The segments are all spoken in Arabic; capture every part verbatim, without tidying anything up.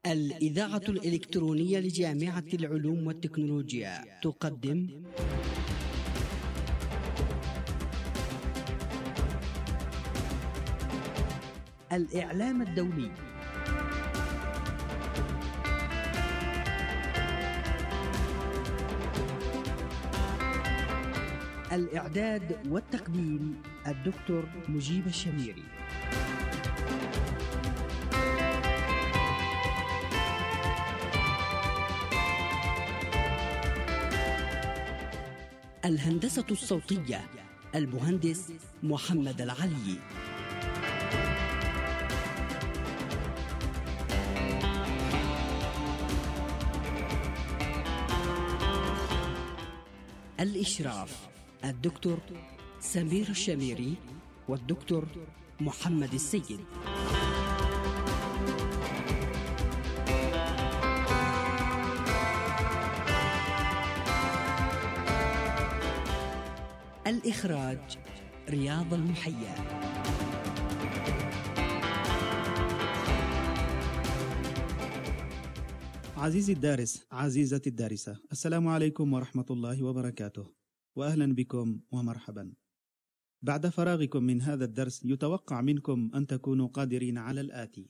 الإذاعة الإلكترونية لجامعة العلوم والتكنولوجيا تقدم الإعلام الدولي. الإعداد والتقديم الدكتور مجيب الشميري. الهندسة الصوتية المهندس محمد العلي. الإشراف الدكتور سمير الشميري والدكتور محمد السيد. الإخراج رياض المحيا. عزيزي الدارس، عزيزتي الدارسة، السلام عليكم ورحمة الله وبركاته، وأهلا بكم ومرحبا. بعد فراغكم من هذا الدرس يتوقع منكم أن تكونوا قادرين على الآتي: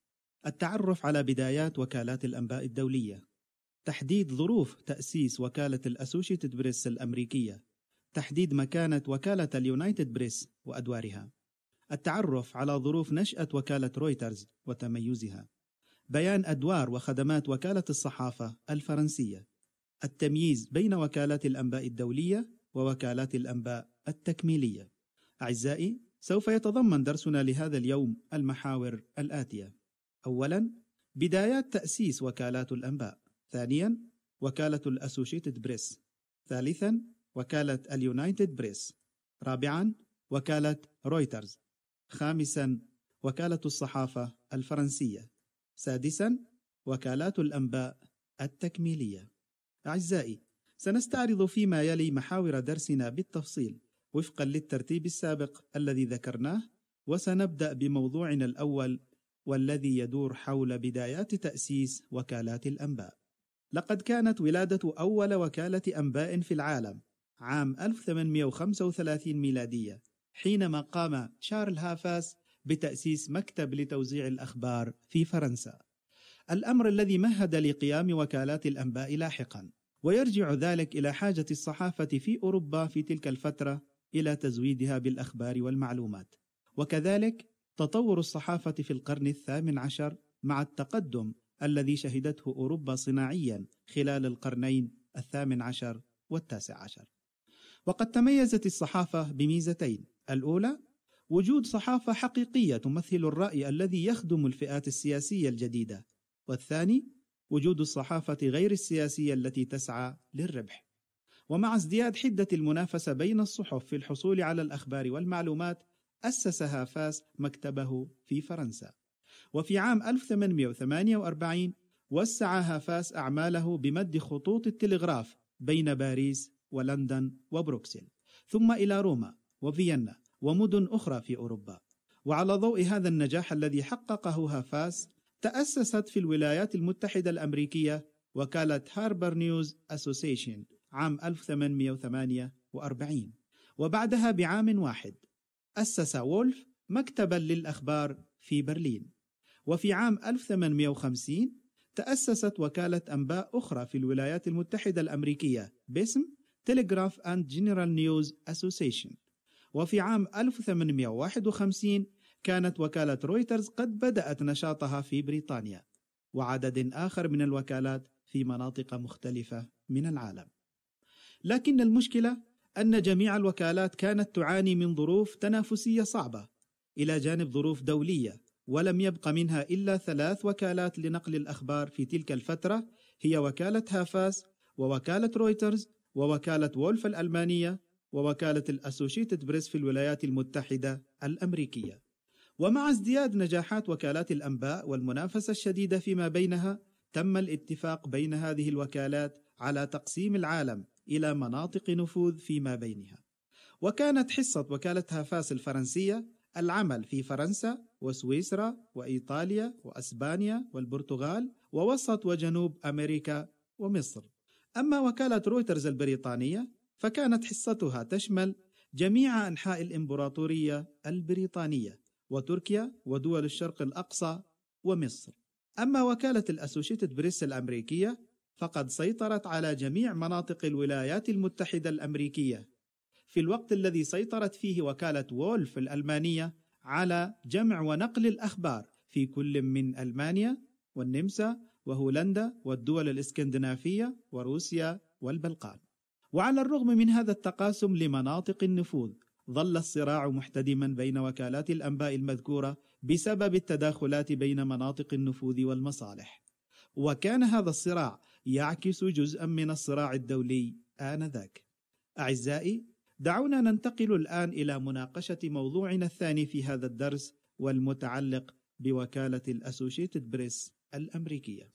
التعرف على بدايات وكالات الأنباء الدولية، تحديد ظروف تأسيس وكالة الأسوشيتد بريس الأمريكية، تحديد مكانة وكالة اليونايتد بريس وأدوارها، التعرف على ظروف نشأة وكالة رويترز وتميزها، بيان أدوار وخدمات وكالة الصحافة الفرنسية، التمييز بين وكالات الأنباء الدولية ووكالات الأنباء التكميلية. أعزائي، سوف يتضمن درسنا لهذا اليوم المحاور الآتية: أولاً، بدايات تأسيس وكالات الأنباء. ثانياً، وكالة الأسوشيتد بريس. ثالثاً، وكالة اليونايتد بريس. رابعاً، وكالة رويترز. خامساً، وكالة الصحافة الفرنسية. سادساً، وكالات الأنباء التكميلية. أعزائي، سنستعرض فيما يلي محاور درسنا بالتفصيل وفقاً للترتيب السابق الذي ذكرناه، وسنبدأ بموضوعنا الأول والذي يدور حول بدايات تأسيس وكالات الأنباء. لقد كانت ولادة أول وكالة أنباء في العالم عام ألف وثمانمائة وخمسة وثلاثين ميلادية، حينما قام شارل هافاس بتأسيس مكتب لتوزيع الأخبار في فرنسا، الأمر الذي مهد لقيام وكالات الأنباء لاحقاً. ويرجع ذلك إلى حاجة الصحافة في أوروبا في تلك الفترة إلى تزويدها بالأخبار والمعلومات، وكذلك تطور الصحافة في القرن الثامن عشر مع التقدم الذي شهدته أوروبا صناعياً خلال القرنين الثامن عشر والتاسع عشر. وقد تميزت الصحافة بميزتين: الأولى، وجود صحافة حقيقية تمثل الرأي الذي يخدم الفئات السياسية الجديدة، والثاني، وجود الصحافة غير السياسية التي تسعى للربح. ومع ازدياد حدة المنافسة بين الصحف في الحصول على الأخبار والمعلومات، أسس هافاس مكتبه في فرنسا. وفي عام ألف وثمانمائة وثمانية وأربعين وسع هافاس أعماله بمد خطوط التلغراف بين باريس ولندن وبروكسل، ثم إلى روما وفيينا ومدن أخرى في أوروبا. وعلى ضوء هذا النجاح الذي حققه هافاس، تأسست في الولايات المتحدة الأمريكية وكالة هاربر نيوز أسوسيشن عام ألف وثمانمائة وثمانية وأربعين، وبعدها بعام واحد أسس وولف مكتبا للأخبار في برلين. وفي عام ألف وثمانمائة وخمسين تأسست وكالة أنباء أخرى في الولايات المتحدة الأمريكية باسم تيليغراف أند جنرال نيوز أسوسيشن. وفي عام ألف وثمانمائة وواحد وخمسين كانت وكالة رويترز قد بدأت نشاطها في بريطانيا، وعدد آخر من الوكالات في مناطق مختلفة من العالم. لكن المشكلة أن جميع الوكالات كانت تعاني من ظروف تنافسية صعبة إلى جانب ظروف دولية، ولم يبق منها إلا ثلاث وكالات لنقل الأخبار في تلك الفترة، هي وكالة هافاس ووكالة رويترز ووكالة وولف الألمانية ووكالة الأسوشيتد بريس في الولايات المتحدة الأمريكية. ومع ازدياد نجاحات وكالات الأنباء والمنافسة الشديدة فيما بينها، تم الاتفاق بين هذه الوكالات على تقسيم العالم إلى مناطق نفوذ فيما بينها. وكانت حصة وكالة هافاس الفرنسية العمل في فرنسا وسويسرا وإيطاليا وأسبانيا والبرتغال ووسط وجنوب أمريكا ومصر. أما وكالة رويترز البريطانية فكانت حصتها تشمل جميع أنحاء الإمبراطورية البريطانية وتركيا ودول الشرق الأقصى ومصر. أما وكالة الأسوشيتد بريس الأمريكية فقد سيطرت على جميع مناطق الولايات المتحدة الأمريكية، في الوقت الذي سيطرت فيه وكالة وولف الألمانية على جمع ونقل الأخبار في كل من ألمانيا والنمسا وهولندا والدول الإسكندنافية وروسيا والبلقان. وعلى الرغم من هذا التقاسم لمناطق النفوذ، ظل الصراع محتدما بين وكالات الأنباء المذكورة بسبب التداخلات بين مناطق النفوذ والمصالح، وكان هذا الصراع يعكس جزءا من الصراع الدولي آنذاك. أعزائي، دعونا ننتقل الآن إلى مناقشة موضوعنا الثاني في هذا الدرس، والمتعلق بوكالة الأسوشيتد بريس الأمريكية.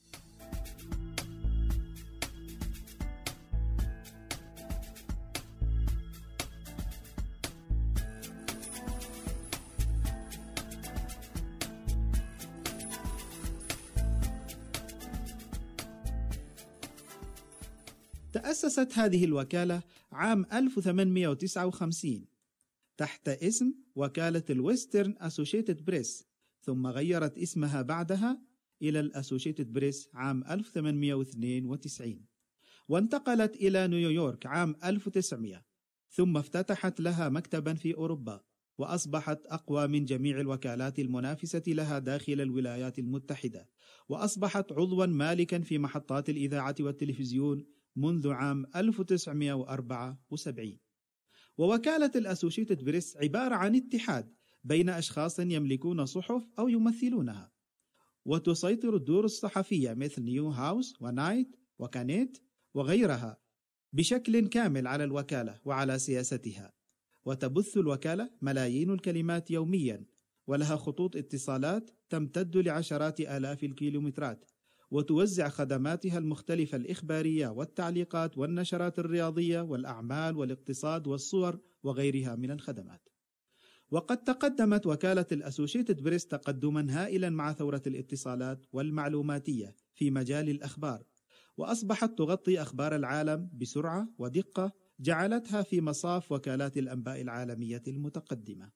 تأسست هذه الوكالة عام ألف وثمانمائة وتسعة وخمسين تحت اسم وكالة الويسترن أسوشيتد بريس، ثم غيرت اسمها بعدها إلى الأسوشيتد بريس عام ألف وثمانمائة واثنين وتسعين، وانتقلت إلى نيويورك عام ألف وتسعمائة، ثم افتتحت لها مكتبا في أوروبا، وأصبحت أقوى من جميع الوكالات المنافسة لها داخل الولايات المتحدة، وأصبحت عضوا مالكا في محطات الإذاعة والتلفزيون منذ عام ألف وتسعمائة وأربعة وسبعين. ووكالة الأسوشيتد بريس عبارة عن اتحاد بين أشخاص يملكون صحف أو يمثلونها، وتسيطر الدور الصحفية مثل نيو هاوس ونايت وكانيت وغيرها بشكل كامل على الوكالة وعلى سياستها، وتبث الوكالة ملايين الكلمات يوميا، ولها خطوط اتصالات تمتد لعشرات آلاف الكيلومترات، وتوزع خدماتها المختلفة الإخبارية والتعليقات والنشرات الرياضية والأعمال والاقتصاد والصور وغيرها من الخدمات. وقد تقدمت وكالة الأسوشيتد بريس تقدما هائلا مع ثورة الاتصالات والمعلوماتية في مجال الأخبار، وأصبحت تغطي أخبار العالم بسرعة ودقة جعلتها في مصاف وكالات الأنباء العالمية المتقدمة.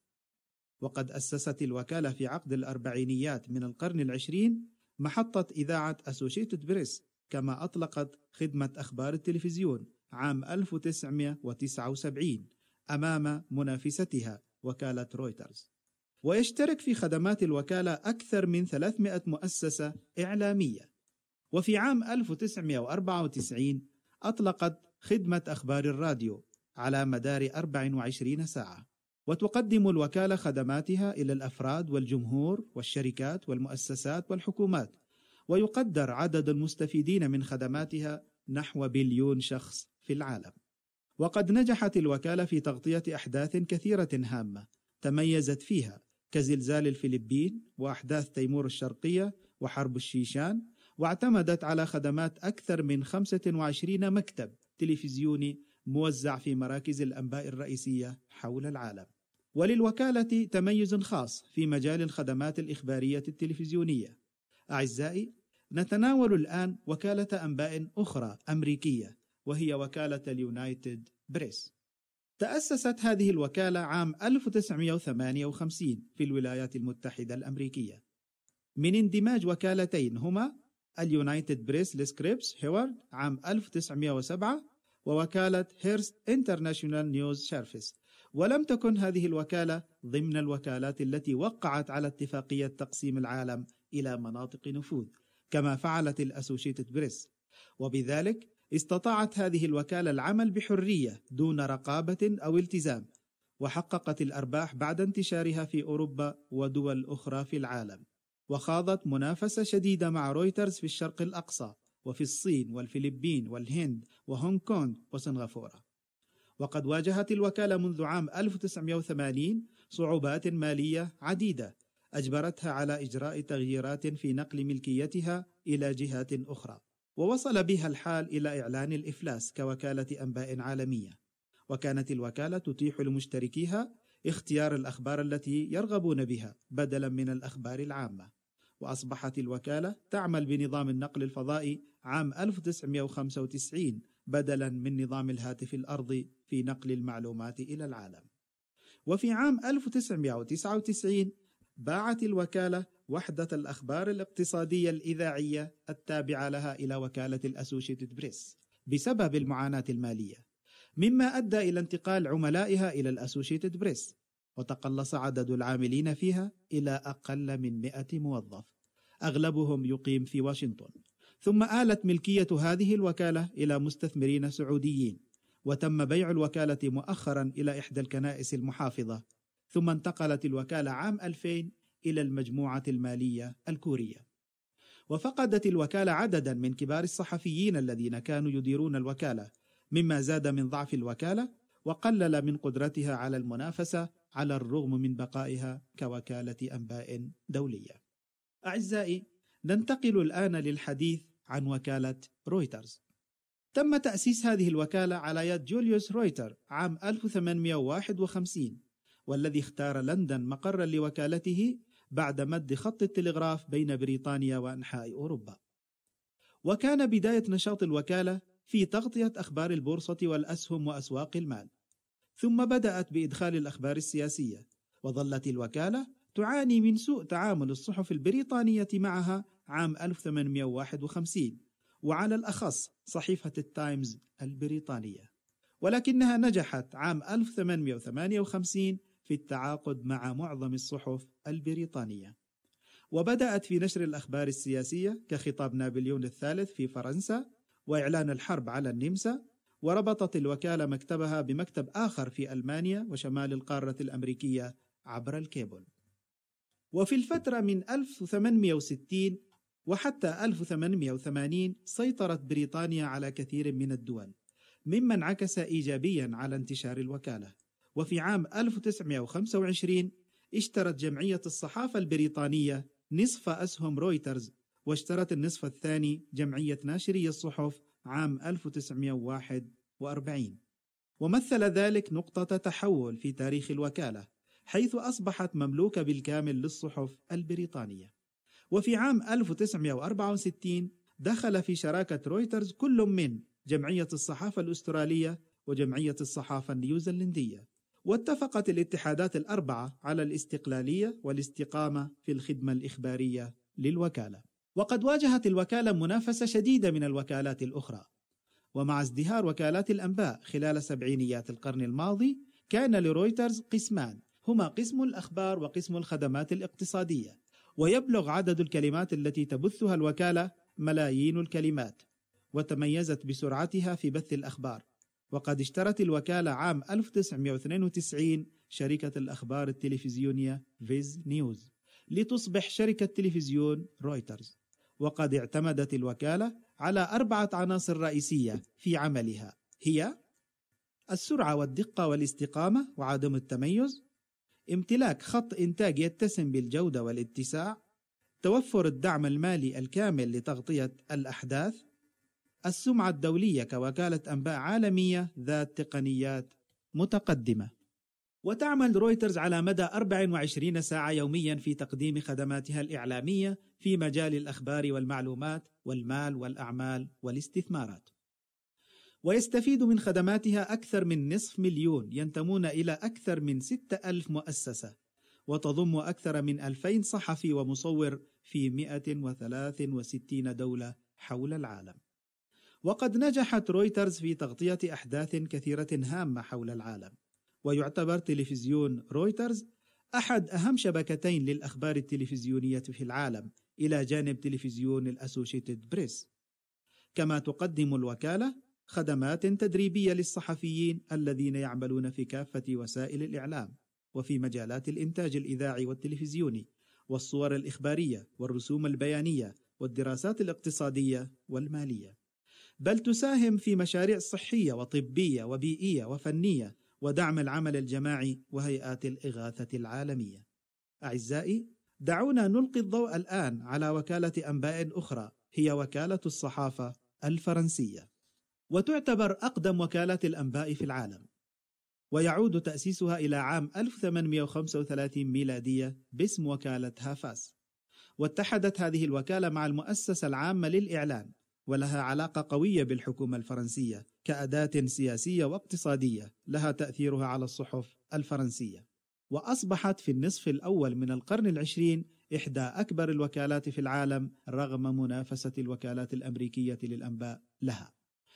وقد أسست الوكالة في عقد الأربعينيات من القرن العشرين محطة إذاعة أسوشيتد بريس، كما أطلقت خدمة أخبار التلفزيون عام ألف وتسعمائة وتسعة وسبعين أمام منافستها وكالة رويترز. ويشترك في خدمات الوكالة أكثر من ثلاثمائة مؤسسة إعلامية. وفي عام ألف وتسعمائة وأربعة وتسعين أطلقت خدمة أخبار الراديو على مدار أربع وعشرين ساعة، وتقدم الوكالة خدماتها إلى الأفراد والجمهور والشركات والمؤسسات والحكومات، ويقدر عدد المستفيدين من خدماتها نحو بليون شخص في العالم. وقد نجحت الوكالة في تغطية أحداث كثيرة هامة تميزت فيها، كزلزال الفلبين وأحداث تيمور الشرقية وحرب الشيشان، واعتمدت على خدمات أكثر من خمسة وعشرين مكتب تلفزيوني موزع في مراكز الأنباء الرئيسية حول العالم. وللوكالة تميز خاص في مجال الخدمات الإخبارية التلفزيونية. أعزائي، نتناول الآن وكالة أنباء أخرى أمريكية، وهي وكالة اليونايتد بريس. تأسست هذه الوكالة عام ألف وتسعمائة وثمانية وخمسين في الولايات المتحدة الأمريكية من اندماج وكالتين هما اليونايتد بريس لسكريبس هيوارد عام ألف وتسعمائة وسبعة ووكالة هيرست انترناشونال نيوز سيرفيس. ولم تكن هذه الوكالة ضمن الوكالات التي وقعت على اتفاقية تقسيم العالم إلى مناطق نفوذ كما فعلت الأسوشيتد بريس، وبذلك استطاعت هذه الوكالة العمل بحرية دون رقابة أو التزام، وحققت الأرباح بعد انتشارها في أوروبا ودول أخرى في العالم، وخاضت منافسة شديدة مع رويترز في الشرق الأقصى وفي الصين والفلبين والهند وهونغ كونغ وسنغافورة. وقد واجهت الوكالة منذ عام ألف وتسعمائة وثمانين صعوبات مالية عديدة أجبرتها على إجراء تغييرات في نقل ملكيتها إلى جهات أخرى، ووصل بها الحال إلى إعلان الإفلاس كوكالة أنباء عالمية. وكانت الوكالة تتيح لمشتركيها اختيار الأخبار التي يرغبون بها بدلا من الأخبار العامة. وأصبحت الوكالة تعمل بنظام النقل الفضائي عام ألف وتسعمائة وخمسة وتسعين بدلا من نظام الهاتف الأرضي في نقل المعلومات إلى العالم. وفي عام ألف وتسعمائة وتسعة وتسعين باعت الوكالة وحدة الأخبار الاقتصادية الإذاعية التابعة لها إلى وكالة الأسوشيتد بريس بسبب المعاناة المالية، مما أدى إلى انتقال عملائها إلى الأسوشيتد بريس، وتقلص عدد العاملين فيها إلى أقل من مئة موظف، أغلبهم يقيم في واشنطن. ثم آلت ملكية هذه الوكالة إلى مستثمرين سعوديين، وتم بيع الوكالة مؤخرا إلى إحدى الكنائس المحافظة، ثم انتقلت الوكالة عام ألفين إلى المجموعة المالية الكورية. وفقدت الوكالة عددا من كبار الصحفيين الذين كانوا يديرون الوكالة، مما زاد من ضعف الوكالة وقلل من قدرتها على المنافسة على الرغم من بقائها كوكالة أنباء دولية. أعزائي، ننتقل الآن للحديث عن وكالة رويترز. تم تأسيس هذه الوكالة على يد جوليوس رويتر عام ألف وثمانمائة وواحد وخمسين، والذي اختار لندن مقرا لوكالته بعد مد خط التلغراف بين بريطانيا وأنحاء أوروبا. وكان بداية نشاط الوكالة في تغطية أخبار البورصة والأسهم وأسواق المال، ثم بدأت بإدخال الأخبار السياسية، وظلت الوكالة تعاني من سوء تعامل الصحف البريطانية معها عام ألف وثمانمائة وواحد وخمسين، وعلى الأخص صحيفة التايمز البريطانية، ولكنها نجحت عام ألف وثمانمائة وثمانية وخمسين في التعاقد مع معظم الصحف البريطانية، وبدأت في نشر الأخبار السياسية كخطاب نابليون الثالث في فرنسا وإعلان الحرب على النمسا. وربطت الوكالة مكتبها بمكتب آخر في ألمانيا وشمال القارة الأمريكية عبر الكيبل. وفي الفترة من ألف وثمانمائة وستين وحتى ألف وثمانمائة وثمانين سيطرت بريطانيا على كثير من الدول، مما انعكس إيجابيا على انتشار الوكالة. وفي عام ألف وتسعمائة وخمسة وعشرين اشترت جمعية الصحافة البريطانية نصف أسهم رويترز، واشترت النصف الثاني جمعية ناشري الصحف عام ألف وتسعمائة وواحد وأربعين. ومثل ذلك نقطة تحول في تاريخ الوكالة، حيث أصبحت مملوكة بالكامل للصحف البريطانية. وفي عام ألف وتسعمائة وأربعة وستين دخل في شراكة رويترز كل من جمعية الصحافة الأسترالية وجمعية الصحافة النيوزيلندية، واتفقت الاتحادات الأربعة على الاستقلالية والاستقامة في الخدمة الإخبارية للوكالة. وقد واجهت الوكالة منافسة شديدة من الوكالات الأخرى، ومع ازدهار وكالات الأنباء خلال سبعينيات القرن الماضي كان لرويترز قسمان، هما قسم الأخبار وقسم الخدمات الاقتصادية، ويبلغ عدد الكلمات التي تبثها الوكالة ملايين الكلمات، وتميزت بسرعتها في بث الأخبار. وقد اشترت الوكالة عام ألف وتسعمائة واثنين وتسعين شركة الأخبار التلفزيونية فيز نيوز لتصبح شركة تلفزيون رويترز. وقد اعتمدت الوكالة على أربعة عناصر رئيسية في عملها، هي السرعة والدقة والاستقامة وعدم التميز، امتلاك خط إنتاج يتسم بالجودة والاتساع، توفر الدعم المالي الكامل لتغطية الأحداث، السمعة الدولية كوكالة أنباء عالمية ذات تقنيات متقدمة. وتعمل رويترز على مدى أربع وعشرين ساعة يوميا في تقديم خدماتها الإعلامية في مجال الأخبار والمعلومات والمال والأعمال والاستثمارات. ويستفيد من خدماتها أكثر من نصف مليون ينتمون إلى أكثر من ستة ألف مؤسسة، وتضم أكثر من ألفين صحفي ومصور في مئة وثلاث وستين دولة حول العالم. وقد نجحت رويترز في تغطية أحداث كثيرة هامة حول العالم، ويعتبر تلفزيون رويترز أحد أهم شبكتين للأخبار التلفزيونية في العالم إلى جانب تلفزيون الأسوشيتد بريس. كما تقدم الوكالة خدمات تدريبية للصحفيين الذين يعملون في كافة وسائل الإعلام وفي مجالات الإنتاج الإذاعي والتلفزيوني والصور الإخبارية والرسوم البيانية والدراسات الاقتصادية والمالية، بل تساهم في مشاريع صحية وطبية وبيئية وفنية ودعم العمل الجماعي وهيئات الإغاثة العالمية. أعزائي، دعونا نلقي الضوء الآن على وكالة أنباء أخرى، هي وكالة الصحافة الفرنسية، وتعتبر أقدم وكالة الأنباء في العالم. ويعود تأسيسها إلى عام ألف وثمانمئة وخمسة وثلاثين ميلادية باسم وكالة هافاس. واتحدت هذه الوكالة مع المؤسسة العامة للإعلان، ولها علاقة قوية بالحكومة الفرنسية كأداة سياسية واقتصادية لها تأثيرها على الصحف الفرنسية. وأصبحت في النصف الأول من القرن العشرين إحدى أكبر الوكالات في العالم رغم منافسة الوكالات الأمريكية للأنباء لها.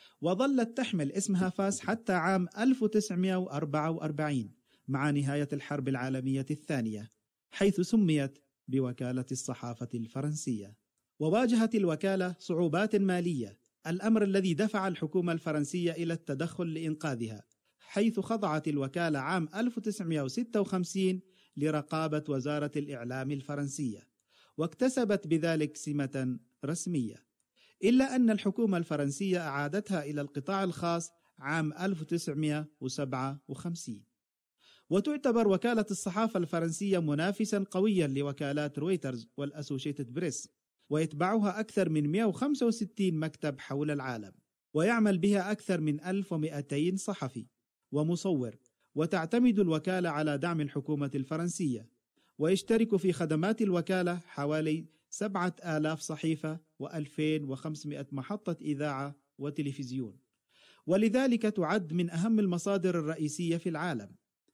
وظلت تحمل اسم هافاس حتى عام ألف وتسعمئة وأربعة وأربعين مع نهاية الحرب العالمية الثانية، حيث سميت بوكالة الصحافة الفرنسية. وواجهت الوكالة صعوبات مالية، الأمر الذي دفع الحكومة الفرنسية إلى التدخل لإنقاذها، حيث خضعت الوكالة عام ألف وتسعمئة وستة وخمسين لرقابة وزارة الإعلام الفرنسية، واكتسبت بذلك سمة رسمية. إلا أن الحكومة الفرنسية أعادتها إلى القطاع الخاص عام ألف وتسعمئة وسبعة وخمسين. وتعتبر وكالة الصحافة الفرنسية منافسا قويا لوكالات رويترز والأسوشيتد بريس، ويتبعها أكثر من مئة وخمسة وستين مكتب حول العالم، ويعمل بها أكثر من ألف ومئتين صحفي ومصور. وتعتمد الوكالة على دعم الحكومة الفرنسية، ويشترك في خدمات الوكالة حوالي سبعة آلاف صحيفة وألفين وخمسمئة محطة إذاعة وتلفزيون، ولذلك تعد من أهم المصادر الرئيسية في العالم.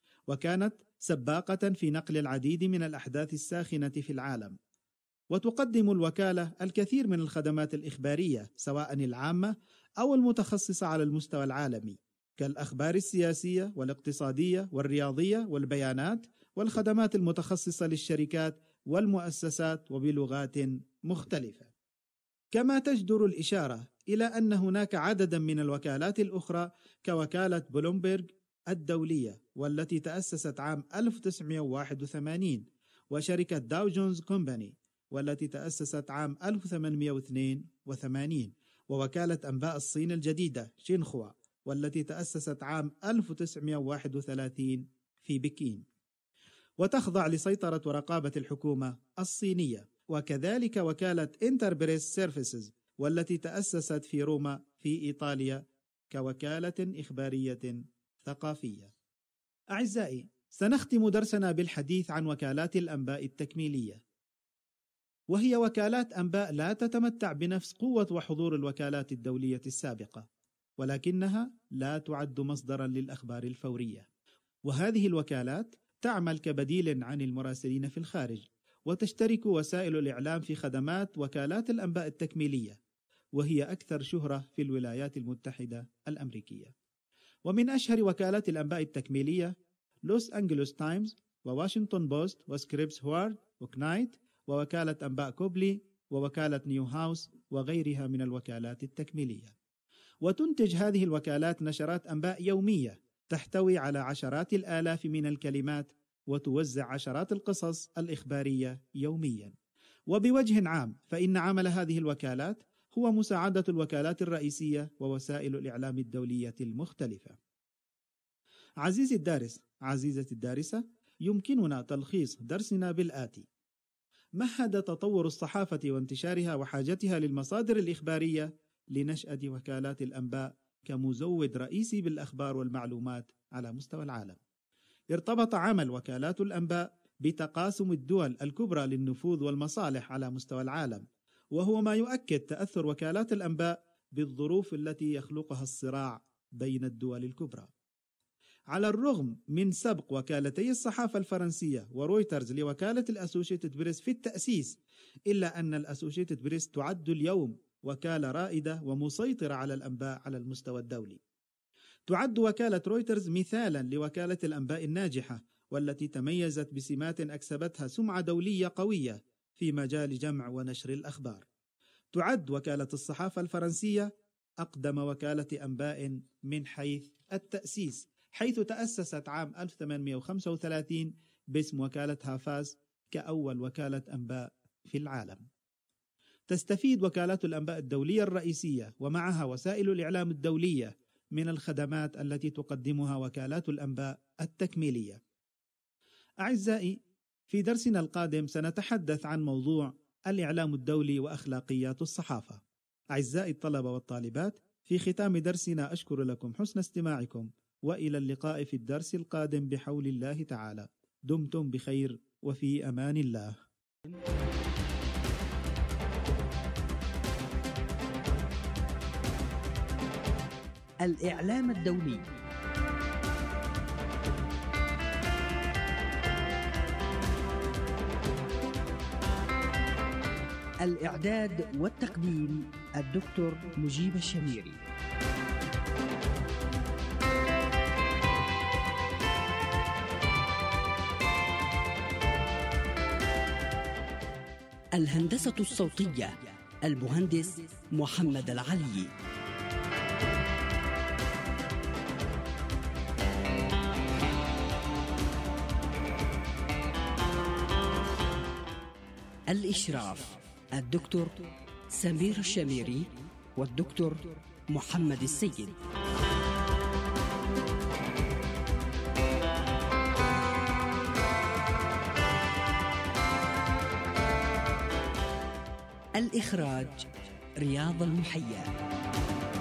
وكانت سباقة في نقل العديد من الأحداث الساخنة في العالم. وتقدم الوكالة الكثير من الخدمات الإخبارية سواء العامة أو المتخصصة على المستوى العالمي، كالأخبار السياسية والاقتصادية والرياضية والبيانات، والخدمات المتخصصة للشركات والمؤسسات وبلغات مختلفة. كما تجدر الإشارة إلى أن هناك عددا من الوكالات الأخرى كوكالة بلومبرغ الدولية والتي تأسست عام ألف وتسعمئة وواحد وثمانين، وشركة داو جونز كومباني والتي تأسست عام ألف وثمانمئة واثنين وثمانين، ووكالة أنباء الصين الجديدة شينخوا والتي تأسست عام ألف وتسعمئة وواحد وثلاثين في بكين، وتخضع لسيطرة ورقابة الحكومة الصينية. وكذلك وكالة انتربريس سيرفيسز والتي تأسست في روما في إيطاليا كوكالة إخبارية ثقافية. أعزائي، سنختم درسنا بالحديث عن وكالات الأنباء التكميلية، وهي وكالات أنباء لا تتمتع بنفس قوة وحضور الوكالات الدولية السابقة، ولكنها لا تعد مصدرا للأخبار الفورية. وهذه الوكالات تعمل كبديل عن المراسلين في الخارج، وتشترك وسائل الإعلام في خدمات وكالات الأنباء التكميلية، وهي أكثر شهرة في الولايات المتحدة الأمريكية. ومن أشهر وكالات الأنباء التكميلية لوس أنجلوس تايمز وواشنطن بوست وسكريبس هوارد وكنايت ووكالة أنباء كوبلي ووكالة نيو هاوس وغيرها من الوكالات التكميلية. وتنتج هذه الوكالات نشرات أنباء يومية تحتوي على عشرات الآلاف من الكلمات، وتوزع عشرات القصص الإخبارية يوميا. وبوجه عام فإن عمل هذه الوكالات هو مساعدة الوكالات الرئيسية ووسائل الإعلام الدولية المختلفة. عزيزي الدارس، عزيزتي الدارسة، يمكننا تلخيص درسنا بالآتي: مهد تطور الصحافة وانتشارها وحاجتها للمصادر الإخبارية لنشأة وكالات الأنباء كمزود رئيسي بالأخبار والمعلومات على مستوى العالم. ارتبط عمل وكالات الأنباء بتقاسم الدول الكبرى للنفوذ والمصالح على مستوى العالم، وهو ما يؤكد تأثر وكالات الأنباء بالظروف التي يخلقها الصراع بين الدول الكبرى. على الرغم من سبق وكالتي الصحافة الفرنسية ورويترز لوكالة الأسوشيتد بريس في التأسيس، إلا أن الأسوشيتد بريس تعد اليوم وكالة رائدة ومسيطرة على الأنباء على المستوى الدولي. تعد وكالة رويترز مثالا لوكالة الأنباء الناجحة، والتي تميزت بسمات أكسبتها سمعة دولية قوية في مجال جمع ونشر الأخبار. تعد وكالة الصحافة الفرنسية أقدم وكالة أنباء من حيث التأسيس، حيث تأسست عام ألف وثمانمئة وخمسة وثلاثين باسم وكالة هافاس كأول وكالة أنباء في العالم. تستفيد وكالات الأنباء الدولية الرئيسية ومعها وسائل الإعلام الدولية من الخدمات التي تقدمها وكالات الأنباء التكميلية. أعزائي، في درسنا القادم سنتحدث عن موضوع الإعلام الدولي وأخلاقيات الصحافة. أعزائي الطلبة والطالبات، في ختام درسنا أشكر لكم حسن استماعكم، وإلى اللقاء في الدرس القادم بحول الله تعالى. دمتم بخير وفي أمان الله. الإعلام الدولي. الإعداد والتقديم الدكتور مجيب الشميري. الهندسة الصوتية المهندس محمد العلي. الإشراف الدكتور سمير الشميري والدكتور محمد السيد. الإخراج رياض المحيا.